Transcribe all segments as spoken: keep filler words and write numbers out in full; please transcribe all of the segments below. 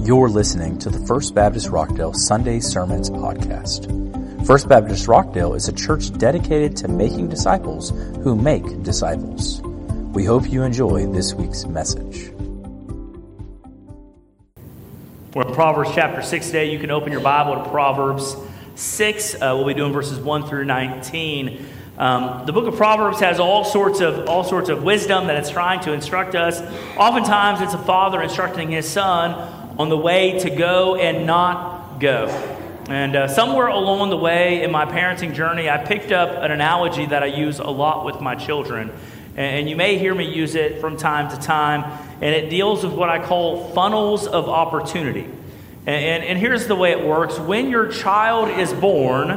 You're listening to the First Baptist Rockdale Sunday Sermons podcast. First Baptist Rockdale is a church dedicated to making disciples who make disciples. We hope you enjoy this week's message. We're in Proverbs chapter six today. You can open your Bible to Proverbs six. Uh, we'll be doing verses one through nineteen. Um, the book of Proverbs has all sorts of all sorts of wisdom that it's trying to instruct us. Oftentimes, it's a father instructing his son on the way to go and not go. And uh, somewhere along the way in my parenting journey, I picked up an analogy that I use a lot with my children. And you may hear me use it from time to time. And it deals with what I call funnels of opportunity. And, and, and here's the way it works. When your child is born,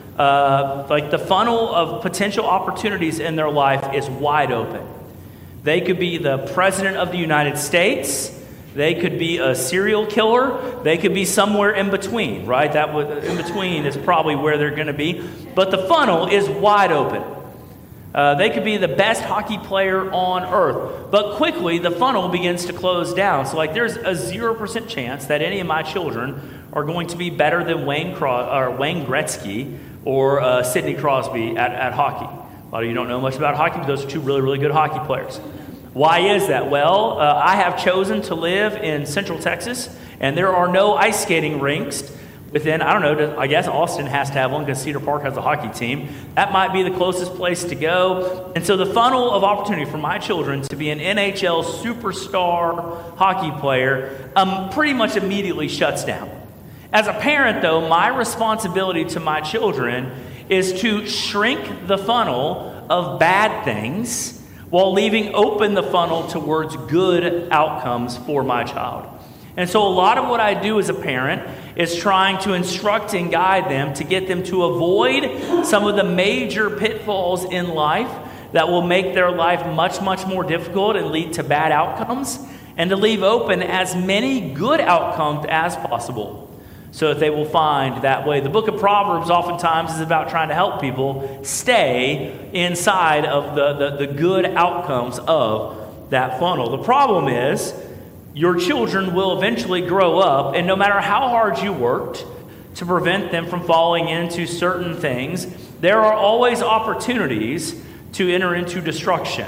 uh, like the funnel of potential opportunities in their life is wide open. They could be the president of the United States. They could be a serial killer. They could be somewhere in between, right? That would, in between is probably where they're going to be. But the funnel is wide open. Uh, they could be the best hockey player on earth. But quickly, the funnel begins to close down. So, like, there's a zero percent chance that any of my children are going to be better than Wayne, Cros- or Wayne Gretzky or uh, Sidney Crosby at, at hockey. A lot of you don't know much about hockey, but those are two really, really good hockey players. Why is that? Well, uh, I have chosen to live in Central Texas, and there are no ice skating rinks within, I don't know, I guess Austin has to have one because Cedar Park has a hockey team. That might be the closest place to go. And so the funnel of opportunity for my children to be an N H L superstar hockey player um, pretty much immediately shuts down. As a parent, though, my responsibility to my children is to shrink the funnel of bad things while leaving open the funnel towards good outcomes for my child. And so a lot of what I do as a parent is trying to instruct and guide them to get them to avoid some of the major pitfalls in life that will make their life much, much more difficult and lead to bad outcomes, and to leave open as many good outcomes as possible so that they will find that way. The book of Proverbs oftentimes is about trying to help people stay inside of the, the, the good outcomes of that funnel. The problem is your children will eventually grow up, and no matter how hard you worked to prevent them from falling into certain things, there are always opportunities to enter into destruction.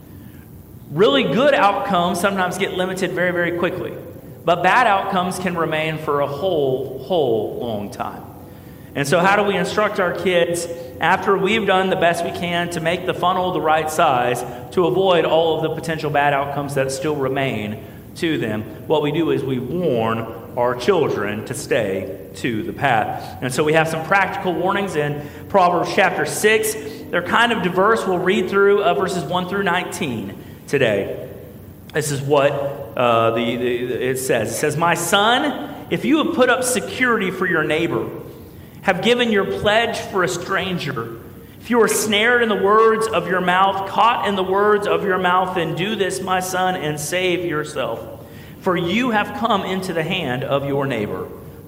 Really good outcomes sometimes get limited very, very quickly. But bad outcomes can remain for a whole, whole long time. And so how do we instruct our kids after we've done the best we can to make the funnel the right size to avoid all of the potential bad outcomes that still remain to them? What we do is we warn our children to stay to the path. And so we have some practical warnings in Proverbs chapter six. They're kind of diverse. We'll read through uh, verses one through nineteen today. This is what uh, the, the it says. It says, "My son, if you have put up security for your neighbor, have given your pledge for a stranger, if you are snared in the words of your mouth, caught in the words of your mouth, then do this, my son, and save yourself. For you have come into the hand of your neighbor.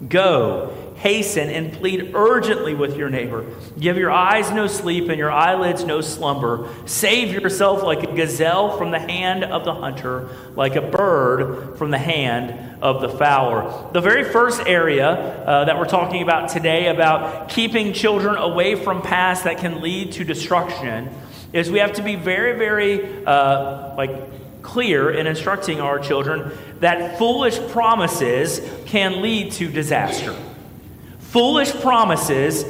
Go, hasten, and plead urgently with your neighbor. Give your eyes no sleep and your eyelids no slumber. Save yourself like a gazelle from the hand of the hunter, like a bird from the hand of the fowler." The very first area uh, that we're talking about today about keeping children away from paths that can lead to destruction is we have to be very, very uh, like clear in instructing our children that foolish promises can lead to disaster. Foolish promises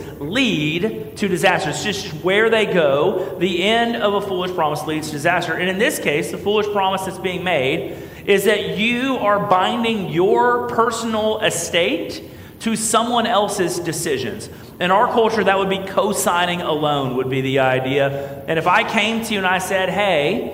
lead to disaster. It's just where they go. The end of a foolish promise leads to disaster. And in this case, the foolish promise that's being made is that you are binding your personal estate to someone else's decisions. In our culture, that would be co-signing a loan would be the idea. And if I came to you and I said, hey,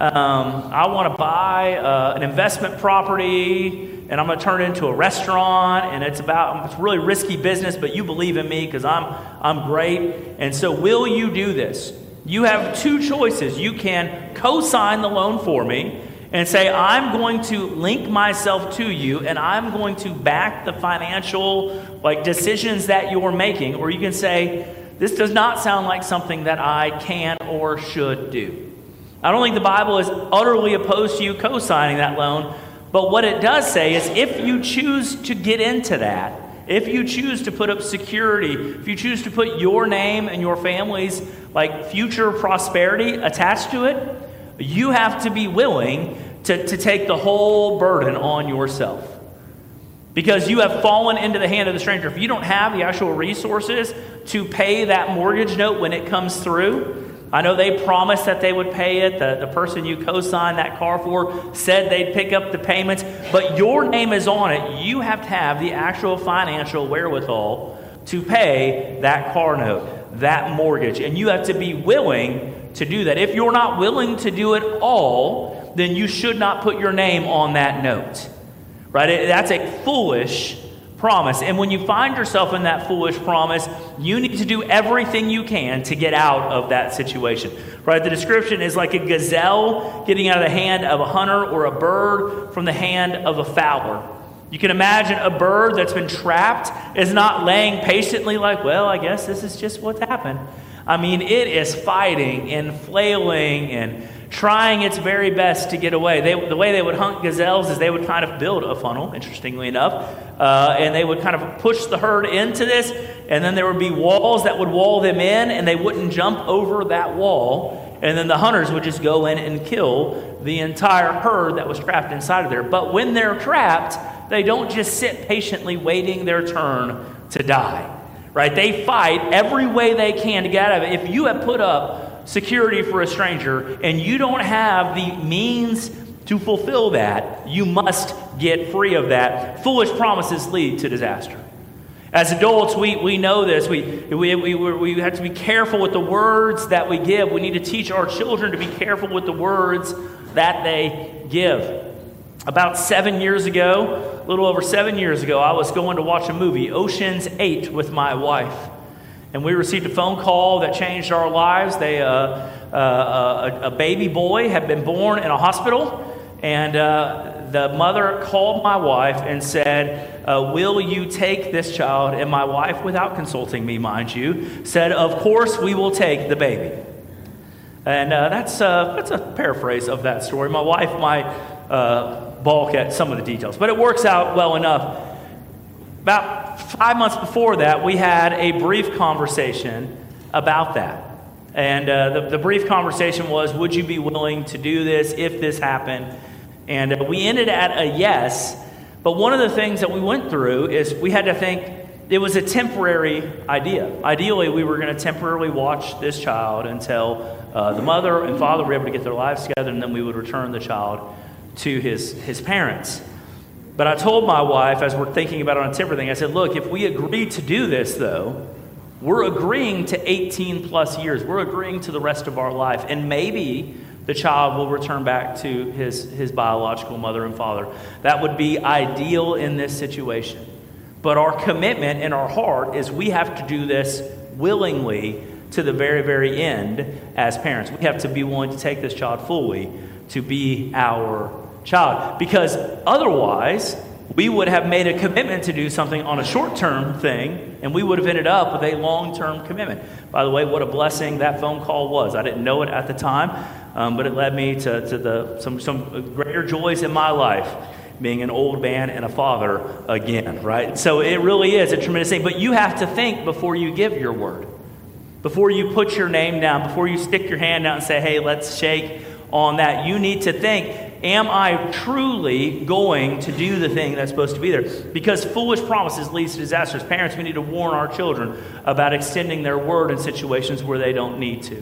um, I want to buy uh, an investment property, and I'm going to turn it into a restaurant, and it's about it's really risky business, but you believe in me because I'm I'm great, and so will you do this? You have two choices. You can co-sign the loan for me and say, I'm going to link myself to you, and I'm going to back the financial like decisions that you're making, or you can say, this does not sound like something that I can or should do. I don't think the Bible is utterly opposed to you co-signing that loan, But what it does say is if you choose to get into that, if you choose to put up security, if you choose to put your name and your family's like future prosperity attached to it, you have to be willing to, to take the whole burden on yourself. Because you have fallen into the hand of the stranger. If you don't have the actual resources to pay that mortgage note when it comes through, I know they promised that they would pay it. The, the person you co-signed that car for said they'd pick up the payments, but your name is on it. You have to have the actual financial wherewithal to pay that car note, that mortgage, and you have to be willing to do that. If you're not willing to do it all, then you should not put your name on that note. Right? That's a foolish promise. And when you find yourself in that foolish promise, you need to do everything you can to get out of that situation. Right? The description is like a gazelle getting out of the hand of a hunter or a bird from the hand of a fowler. You can imagine a bird that's been trapped is not laying patiently like, well, I guess this is just what's happened. I mean, it is fighting and flailing and trying its very best to get away. They, the way they would hunt gazelles is they would kind of build a funnel, interestingly enough, uh, and they would kind of push the herd into this, and then there would be walls that would wall them in, and they wouldn't jump over that wall, and then the hunters would just go in and kill the entire herd that was trapped inside of there. But when they're trapped, they don't just sit patiently waiting their turn to die. Right? They fight every way they can to get out of it. If you have put up security for a stranger and you don't have the means to fulfill that, you must get free of that. Foolish promises lead to disaster. As adults, we, we know this. We, we, we, we have to be careful with the words that we give. We need to teach our children to be careful with the words that they give. About seven years ago, a little over seven years ago, I was going to watch a movie, Ocean's Eight, with my wife. And we received a phone call that changed our lives. They, uh, uh, a, a baby boy had been born in a hospital, and uh, the mother called my wife and said, uh, will you take this child? And my wife, without consulting me, mind you, said, of course we will take the baby. And uh, that's, uh, that's a paraphrase of that story. My wife might uh, balk at some of the details, but it works out well enough. About five months before that, we had a brief conversation about that. And uh, the, the brief conversation was, would you be willing to do this if this happened? And uh, we ended at a yes. But one of the things that we went through is we had to think it was a temporary idea. Ideally, we were going to temporarily watch this child until uh, the mother and father were able to get their lives together, and then we would return the child to his, his parents. But I told my wife, as we're thinking about it on a temporary thing, I said, look, if we agree to do this, though, we're agreeing to eighteen plus years. We're agreeing to the rest of our life. And maybe the child will return back to his, his biological mother and father. That would be ideal in this situation. But our commitment in our heart is we have to do this willingly to the very, very end as parents. We have to be willing to take this child fully to be our child, because otherwise we would have made a commitment to do something on a short-term thing, and we would have ended up with a long-term commitment. By the way, what a blessing that phone call was. I didn't know it at the time, um, but it led me to, to the some, some greater joys in my life, being an old man and a father again, right? So it really is a tremendous thing, but you have to think before you give your word, before you put your name down, before you stick your hand out and say, hey, let's shake on that. You need to think, am I truly going to do the thing that's supposed to be there? Because foolish promises leads to disasters. Parents, we need to warn our children about extending their word in situations where they don't need to.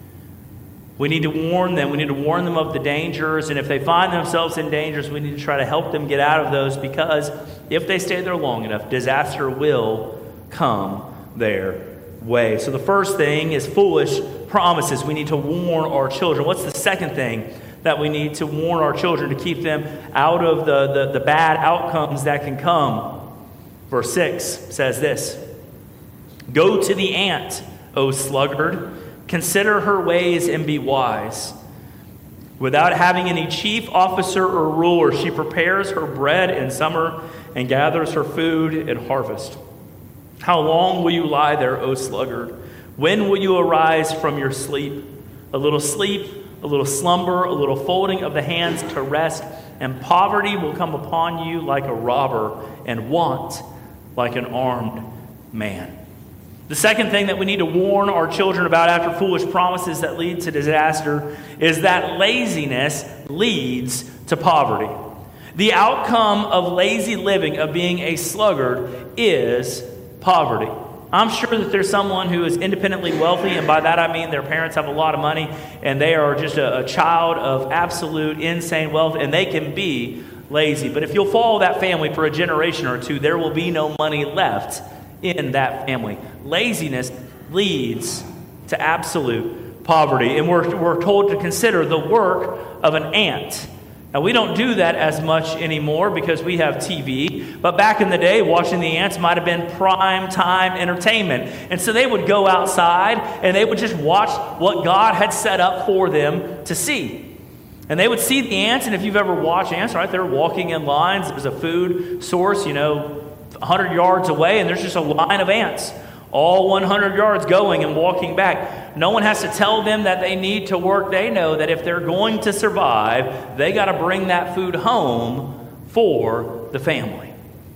We need to warn them. We need to warn them of the dangers. And if they find themselves in dangers, we need to try to help them get out of those, because if they stay there long enough, disaster will come their way. So the first thing is foolish promises. We need to warn our children. What's the second thing that we need to warn our children to keep them out of the, the, the bad outcomes that can come? Verse six says this: go to the ant, O sluggard, consider her ways and be wise. Without having any chief officer or ruler, she prepares her bread in summer and gathers her food in harvest. How long will you lie there, O sluggard? When will you arise from your sleep? A little sleep, a a little slumber, a little folding of the hands to rest, and poverty will come upon you like a robber, and want like an armed man. The second thing that we need to warn our children about after foolish promises that lead to disaster is that laziness leads to poverty. The outcome of lazy living, of being a sluggard, is poverty. I'm sure that there's someone who is independently wealthy, and by that I mean their parents have a lot of money, and they are just a, a child of absolute insane wealth, and they can be lazy. But if you'll follow that family for a generation or two, there will be no money left in that family. Laziness leads to absolute poverty, and we're, we're told to consider the work of an ant. Now, we don't do that as much anymore because we have T V, but back in the day, watching the ants might have been prime time entertainment. And so they would go outside and they would just watch what God had set up for them to see. And they would see the ants, and if you've ever watched ants, right, they're walking in lines. There's a food source, you know, one hundred yards away, and there's just a line of ants, all one hundred yards going and walking back. No one has to tell them that they need to work. They know that if they're going to survive, they got to bring that food home for the family.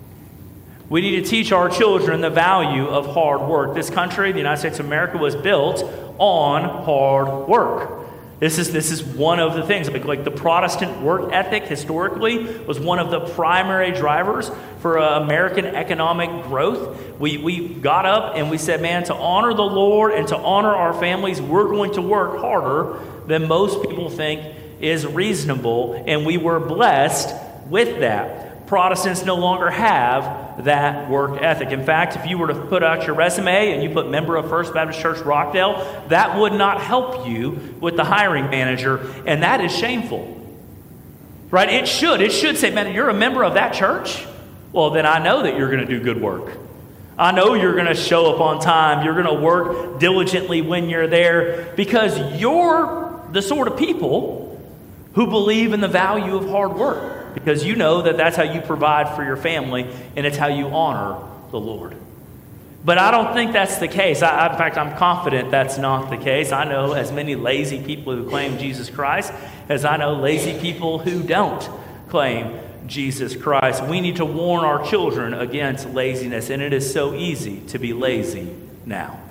We need to teach our children the value of hard work. This country, the United States of America, was built on hard work. This is this is one of the things. Like, like the Protestant work ethic historically was one of the primary drivers for uh, American economic growth. We we got up and we said, man, to honor the Lord and to honor our families, we're going to work harder than most people think is reasonable. And we were blessed with that. Protestants no longer have that work ethic. In fact, if you were to put out your resume and you put member of First Baptist Church Rockdale, that would not help you with the hiring manager, and that is shameful. Right? It should. It should say, man, you're a member of that church? Well, then I know that you're going to do good work. I know you're going to show up on time. You're going to work diligently when you're there because you're the sort of people who believe in the value of hard work. Because you know that that's how you provide for your family, and it's how you honor the Lord. But I don't think that's the case. I, in fact, I'm confident that's not the case. I know as many lazy people who claim Jesus Christ as I know lazy people who don't claim Jesus Christ. We need to warn our children against laziness, and it is so easy to be lazy now.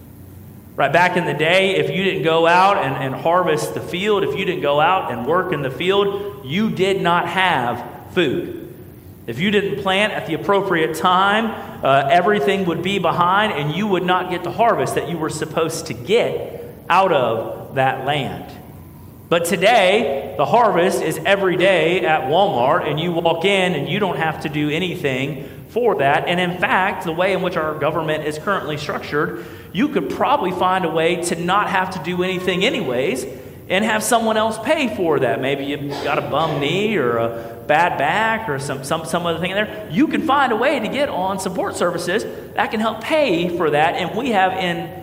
Right, back in the day, if you didn't go out and, and harvest the field, if you didn't go out and work in the field, you did not have food. If you didn't plant at the appropriate time, uh, everything would be behind and you would not get the harvest that you were supposed to get out of that land. But today, the harvest is every day at Walmart, and you walk in and you don't have to do anything for that. And in fact, the way in which our government is currently structured, you could probably find a way to not have to do anything anyways and have someone else pay for that. Maybe you've got a bum knee or a bad back or some, some, some other thing in there. You can find a way to get on support services that can help pay for that, and we have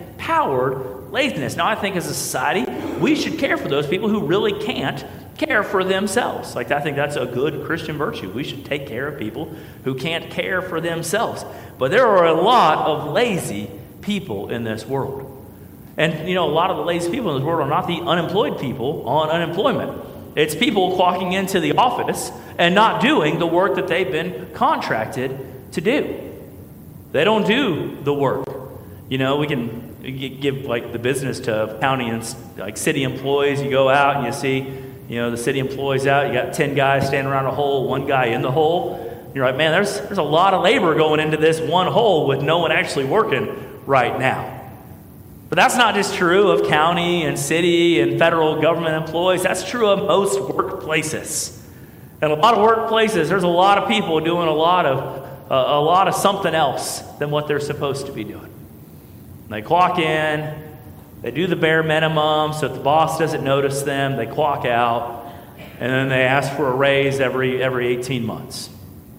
empowered laziness. Now, I think as a society, we should care for those people who really can't care for themselves. Like, I think that's a good Christian virtue. We should take care of people who can't care for themselves. But there are a lot of lazy people in this world. And, you know, a lot of the lazy people in this world are not the unemployed people on unemployment. It's people clocking into the office and not doing the work that they've been contracted to do. They don't do the work. You know, we can give, like, the business to county and, like, city employees. You go out and you see, you know, the city employees out. You got ten guys standing around a hole, one guy in the hole. You're like, man, there's there's a lot of labor going into this one hole with no one actually working right now. But that's not just true of county and city and federal government employees. That's true of most workplaces. And a lot of workplaces, there's a lot of people doing a lot of uh, a lot of something else than what they're supposed to be doing. They clock in, they do the bare minimum so if the boss doesn't notice them, they clock out, and then they ask for a raise every every eighteen months.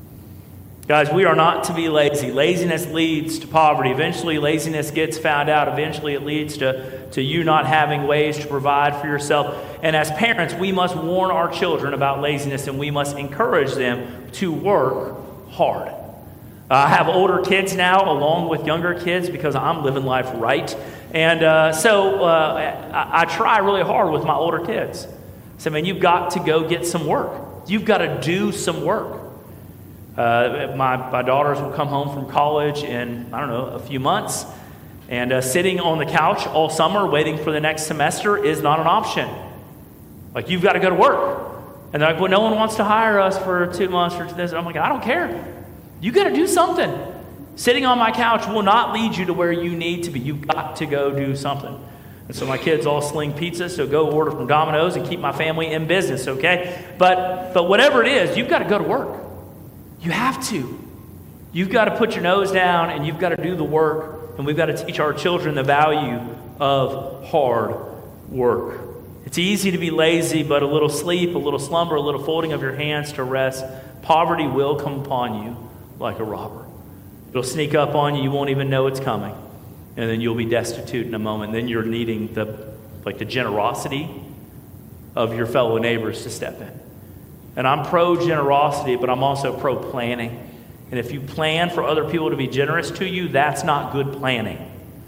Guys, we are not to be lazy. Laziness leads to poverty. Eventually, laziness gets found out. Eventually, it leads to, to you not having ways to provide for yourself. And as parents, we must warn our children about laziness, and we must encourage them to work hard. I have older kids now along with younger kids because I'm living life right. And uh, so uh, I, I try really hard with my older kids. So, I mean, you've got to go get some work. You've got to do some work. Uh, my, my daughters will come home from college in, I don't know, a few months. And uh, sitting on the couch all summer waiting for the next semester is not an option. Like, you've got to go to work. And they're like, well, no one wants to hire us for two months for this. I'm like, I don't care. You got to do something. Sitting on my couch will not lead you to where you need to be. You've got to go do something. And so my kids all sling pizza, so go order from Domino's and keep my family in business, okay? But but whatever it is, you've got to go to work. You have to. You've got to put your nose down and you've got to do the work. And we've got to teach our children the value of hard work. It's easy to be lazy, but a little sleep, a little slumber, a little folding of your hands to rest, poverty will come upon you like a robber. It'll sneak up on you. You won't even know it's coming. And then you'll be destitute in a moment. Then you're needing the like the generosity of your fellow neighbors to step in. And I'm pro-generosity, but I'm also pro-planning. And if you plan for other people to be generous to you, that's not good planning.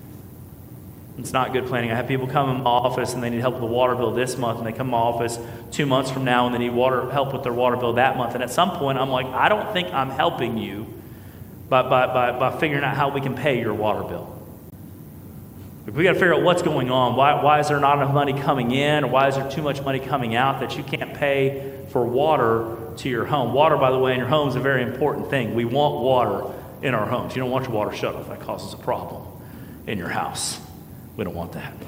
It's not good planning. I have people come in my office and they need help with the water bill this month, and they come in my office two months from now and they need water help with their water bill that month. And at some point, I'm like, I don't think I'm helping you by, by, by, by figuring out how we can pay your water bill. We got to figure out what's going on. Why, why is there not enough money coming in? Or why is there too much money coming out that you can't pay for water to your home? Water, by the way, in your home is a very important thing. We want water in our homes. You don't want your water shut off. That causes a problem in your house. We don't want that.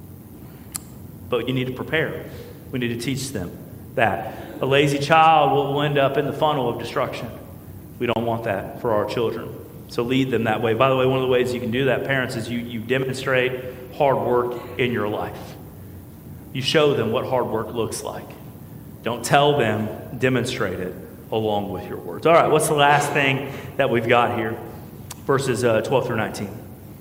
But you need to prepare. We need to teach them that. A lazy child will end up in the funnel of destruction. We don't want that for our children. So lead them that way. By the way, one of the ways you can do that, parents, is you, you demonstrate hard work in your life. You show them what hard work looks like. Don't tell them, demonstrate it along with your words. All right, what's the last thing that we've got here? Verses uh, twelve through nineteen.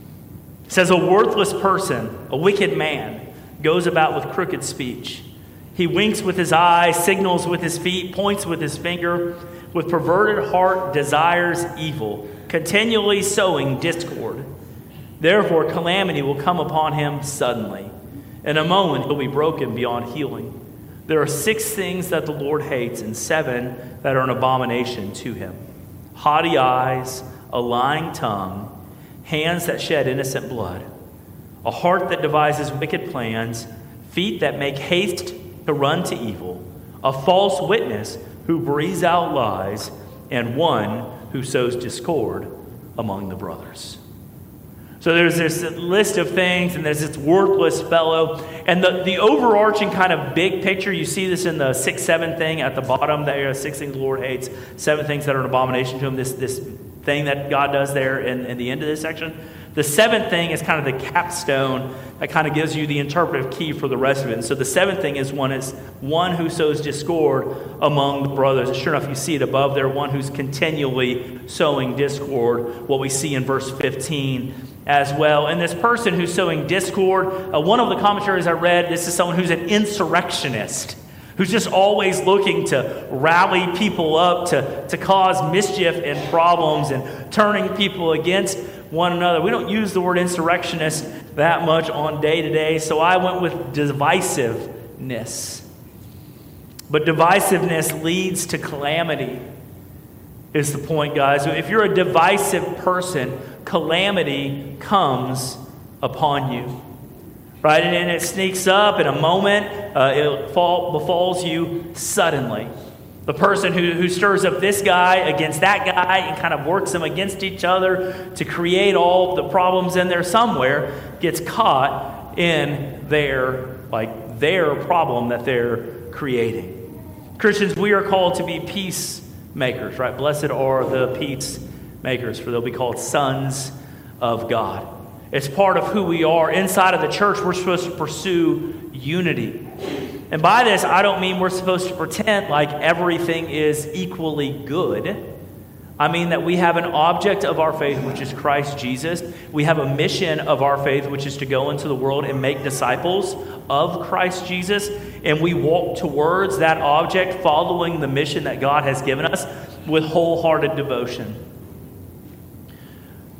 It says, a worthless person, a wicked man, goes about with crooked speech. He winks with his eyes, signals with his feet, points with his finger. With perverted heart desires evil, continually sowing discord. Therefore calamity will come upon him suddenly. In a moment he'll be broken beyond healing. There are six things that the Lord hates, and seven that are an abomination to him: haughty eyes, a lying tongue, hands that shed innocent blood, a heart that devises wicked plans, feet that make haste to run to evil, a false witness who breathes out lies, and one who sows discord among the brothers. So there's this list of things, and there's this worthless fellow. And the, the overarching kind of big picture, you see this in the six, seven thing at the bottom there, six things the Lord hates, seven things that are an abomination to him, this, this thing that God does there in, in the end of this section. The seventh thing is kind of the capstone that kind of gives you the interpretive key for the rest of it. And so the seventh thing is one is one who sows discord among the brothers. And sure enough, you see it above there, one who's continually sowing discord, what we see in verse fifteen as well. And this person who's sowing discord, uh, one of the commentaries I read, this is someone who's an insurrectionist, who's just always looking to rally people up, to, to cause mischief and problems and turning people against one another. We don't use the word insurrectionist that much on day to day, so I went with divisiveness. But divisiveness leads to calamity, is the point, guys. If you're a divisive person, calamity comes upon you. Right? And it sneaks up in a moment. Uh, it fall, befalls you suddenly. The person who, who stirs up this guy against that guy and kind of works them against each other to create all the problems in there somewhere gets caught in their, like, their problem that they're creating. Christians, we are called to be peacemakers, right? Blessed are the peacemakers, for they'll be called sons of God. It's part of who we are. Inside of the church, we're supposed to pursue unity. And by this, I don't mean we're supposed to pretend like everything is equally good. I mean that we have an object of our faith, which is Christ Jesus. We have a mission of our faith, which is to go into the world and make disciples of Christ Jesus. And we walk towards that object, following the mission that God has given us with wholehearted devotion.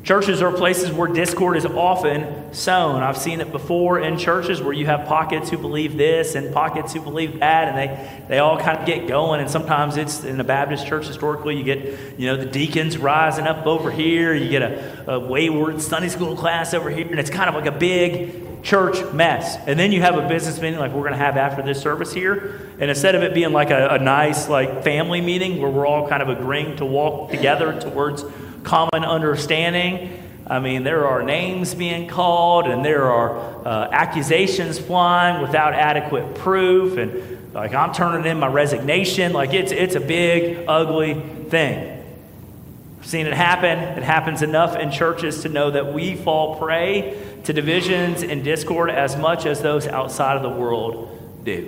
Churches are places where discord is often sown. I've seen it before in churches where you have pockets who believe this and pockets who believe that, and they, they all kind of get going. And sometimes it's in a Baptist church historically, you get, you know, the deacons rising up over here, you get a, a wayward Sunday school class over here, and it's kind of like a big church mess. And then you have a business meeting like we're going to have after this service here, and instead of it being like a, a nice like family meeting where we're all kind of agreeing to walk together towards common understanding, I mean, there are names being called, and there are uh, accusations flying without adequate proof, and like I'm turning in my resignation. Like it's it's a big, ugly thing. I've seen it happen. It happens enough in churches to know that we fall prey to divisions and discord as much as those outside of the world do.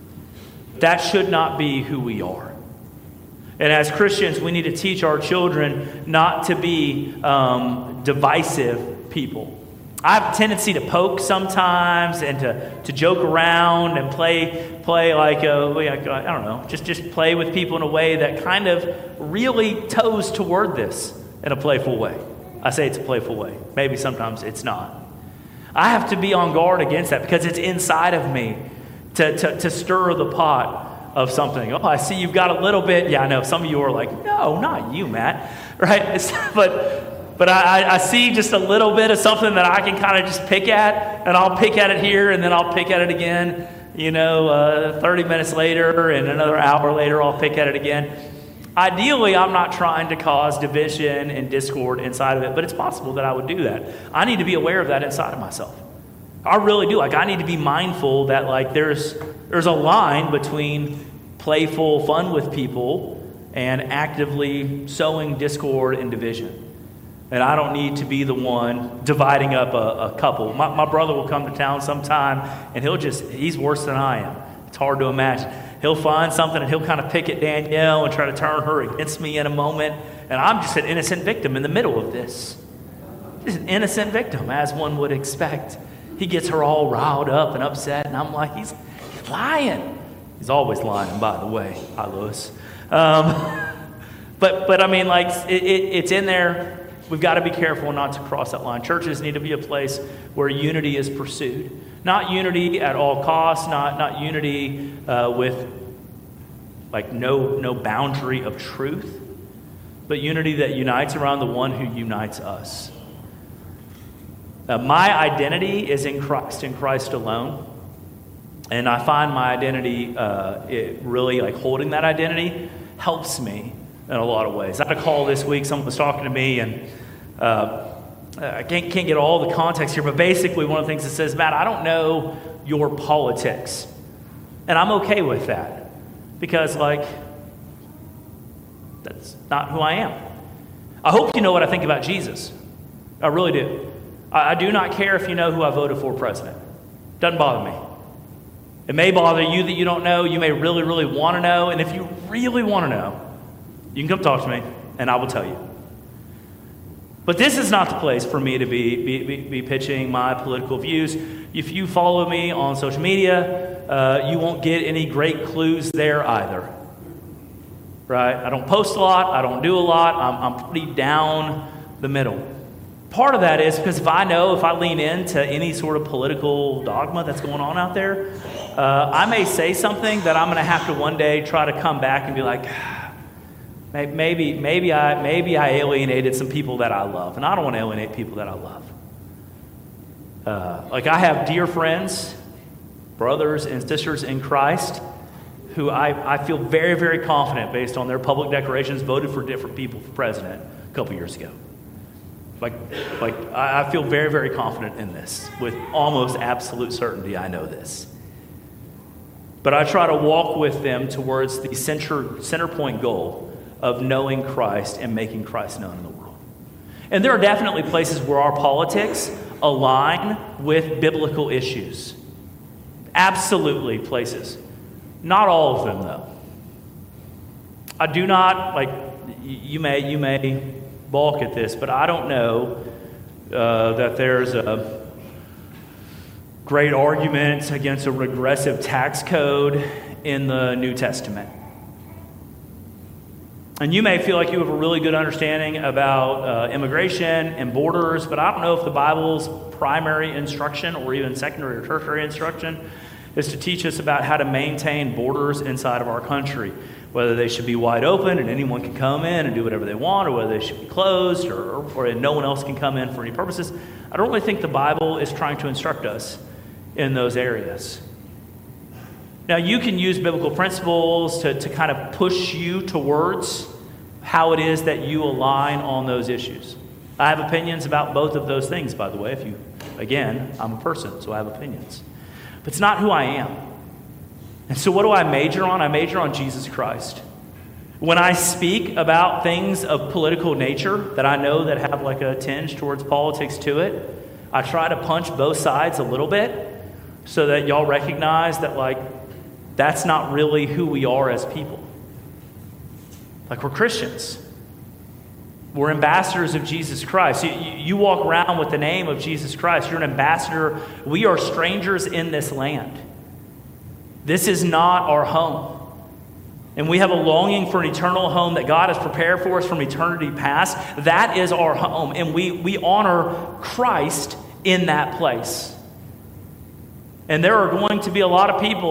That should not be who we are. And as Christians, we need to teach our children not to be um, divisive people. I have a tendency to poke sometimes and to, to joke around and play play like, a, I don't know, just, just play with people in a way that kind of really toes toward this in a playful way. I say it's a playful way. Maybe sometimes it's not. I have to be on guard against that because it's inside of me to, to, to stir the pot of something. Oh, I see you've got a little bit. Yeah, I know some of you are like, no, not you, Matt. Right? It's, but but I, I see just a little bit of something that I can kind of just pick at, and I'll pick at it here, and then I'll pick at it again. You know, uh, thirty minutes later, and another hour later, I'll pick at it again. Ideally, I'm not trying to cause division and discord inside of it, but it's possible that I would do that. I need to be aware of that inside of myself. I really do. Like, I need to be mindful that, like, there's there's a line between playful fun with people and actively sowing discord and division. And I don't need to be the one dividing up a, a couple. My, my brother will come to town sometime, and he'll just, he's worse than I am. It's hard to imagine. He'll find something, and he'll kind of pick at Danielle and try to turn her against me in a moment. And I'm just an innocent victim in the middle of this. Just an innocent victim, as one would expect. He gets her all riled up and upset, and I'm like, he's, he's lying. He's always lying, by the way. Hi, Lewis. Um, but, but I mean, like, it, it, it's in there. We've got to be careful not to cross that line. Churches need to be a place where unity is pursued. Not unity at all costs, not, not unity uh, with, like, no, no boundary of truth, but unity that unites around the one who unites us. Uh, my identity is in Christ, in Christ alone. And I find my identity, uh, it really, like, holding that identity helps me in a lot of ways. I had a call this week. Someone was talking to me, and uh, I can't, can't get all the context here, but basically one of the things that says, Matt, I don't know your politics. And I'm okay with that because, like, that's not who I am. I hope you know what I think about Jesus. I really do. I, I do not care if you know who I voted for president. Doesn't bother me. It may bother you that you don't know. You may really, really want to know. And if you really want to know, you can come talk to me, and I will tell you. But this is not the place for me to be, be, be, be pitching my political views. If you follow me on social media, uh, you won't get any great clues there either. Right? I don't post a lot. I don't do a lot. I'm, I'm pretty down the middle. Part of that is because if I know, if I lean into any sort of political dogma that's going on out there, uh, I may say something that I'm going to have to one day try to come back and be like, maybe, maybe I, maybe I alienated some people that I love, and I don't want to alienate people that I love. Uh, like I have dear friends, brothers and sisters in Christ, who I, I feel very, very confident, based on their public declarations, voted for different people for president a couple years ago. Like, like I feel very, very confident in this. With almost absolute certainty, I know this. But I try to walk with them towards the center, center point goal of knowing Christ and making Christ known in the world. And there are definitely places where our politics align with biblical issues. Absolutely places. Not all of them, though. I do not, like, you may, you may balk at this, but I don't know uh, that there's a great argument against a regressive tax code in the New Testament. And you may feel like you have a really good understanding about uh, immigration and borders, but I don't know if the Bible's primary instruction or even secondary or tertiary instruction is to teach us about how to maintain borders inside of our country, whether they should be wide open and anyone can come in and do whatever they want, or whether they should be closed or, or no one else can come in for any purposes. I don't really think the Bible is trying to instruct us in those areas. Now, you can use biblical principles to, to kind of push you towards how it is that you align on those issues. I have opinions about both of those things, by the way. If you, again, I'm a person, so I have opinions. But it's not who I am. And so what do I major on? I major on Jesus Christ. When I speak about things of political nature that I know that have like a tinge towards politics to it, I try to punch both sides a little bit so that y'all recognize that, like, that's not really who we are as people. Like, we're Christians. We're ambassadors of Jesus Christ. You, you walk around with the name of Jesus Christ. You're an ambassador. We are strangers in this land. This is not our home. And we have a longing for an eternal home that God has prepared for us from eternity past. That is our home. And we, we honor Christ in that place. And there are going to be a lot of people